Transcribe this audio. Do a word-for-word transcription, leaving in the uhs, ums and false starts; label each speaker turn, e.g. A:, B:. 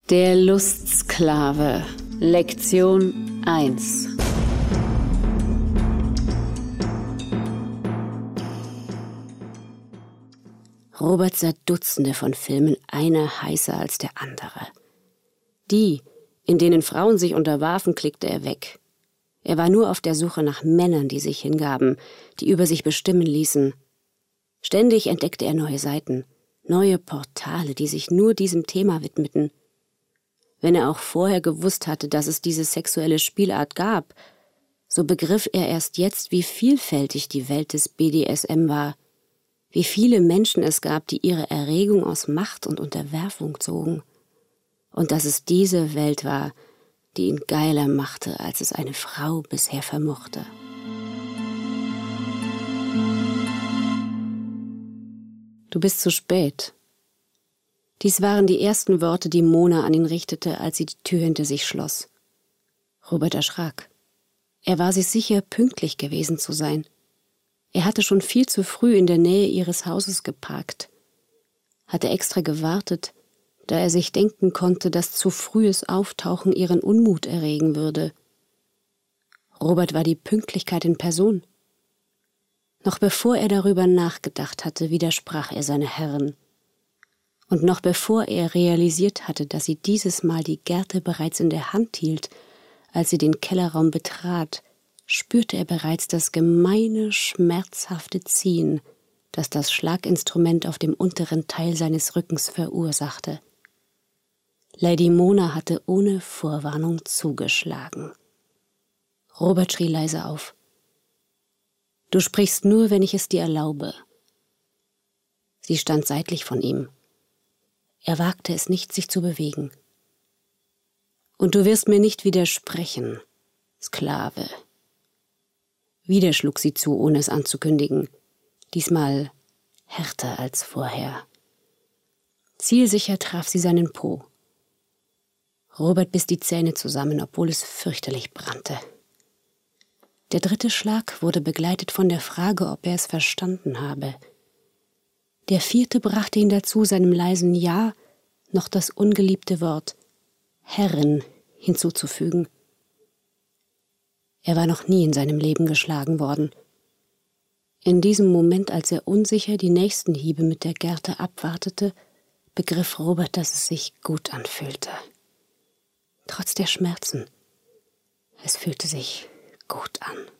A: Der Lustsklave. Lektion eins. Robert sah Dutzende von Filmen, einer heißer als der andere. Die, in denen Frauen sich unterwarfen, klickte er weg. Er war nur auf der Suche nach Männern, die sich hingaben, die über sich bestimmen ließen. Ständig entdeckte er neue Seiten, neue Portale, die sich nur diesem Thema widmeten. Wenn er auch vorher gewusst hatte, dass es diese sexuelle Spielart gab, so begriff er erst jetzt, wie vielfältig die Welt des B D S M war, wie viele Menschen es gab, die ihre Erregung aus Macht und Unterwerfung zogen, und dass es diese Welt war, die ihn geiler machte, als es eine Frau bisher vermochte. Du bist zu spät. Dies waren die ersten Worte, die Mona an ihn richtete, als sie die Tür hinter sich schloss. Robert erschrak. Er war sich sicher, pünktlich gewesen zu sein. Er hatte schon viel zu früh in der Nähe ihres Hauses geparkt, hatte extra gewartet, da er sich denken konnte, dass zu frühes Auftauchen ihren Unmut erregen würde. Robert war die Pünktlichkeit in Person. Noch bevor er darüber nachgedacht hatte, widersprach er seiner Herrin. Und noch bevor er realisiert hatte, dass sie dieses Mal die Gerte bereits in der Hand hielt, als sie den Kellerraum betrat, spürte er bereits das gemeine, schmerzhafte Ziehen, das das Schlaginstrument auf dem unteren Teil seines Rückens verursachte. Lady Mona hatte ohne Vorwarnung zugeschlagen. Robert schrie leise auf. »Du sprichst nur, wenn ich es dir erlaube.« Sie stand seitlich von ihm. Er wagte es nicht, sich zu bewegen. »Und du wirst mir nicht widersprechen, Sklave.« Wieder schlug sie zu, ohne es anzukündigen, diesmal härter als vorher. Zielsicher traf sie seinen Po. Robert biss die Zähne zusammen, obwohl es fürchterlich brannte. Der dritte Schlag wurde begleitet von der Frage, ob er es verstanden habe. Der vierte brachte ihn dazu, seinem leisen Ja noch das ungeliebte Wort Herrin hinzuzufügen. Er war noch nie in seinem Leben geschlagen worden. In diesem Moment, als er unsicher die nächsten Hiebe mit der Gerte abwartete, begriff Robert, dass es sich gut anfühlte. Trotz der Schmerzen. Es fühlte sich gut an.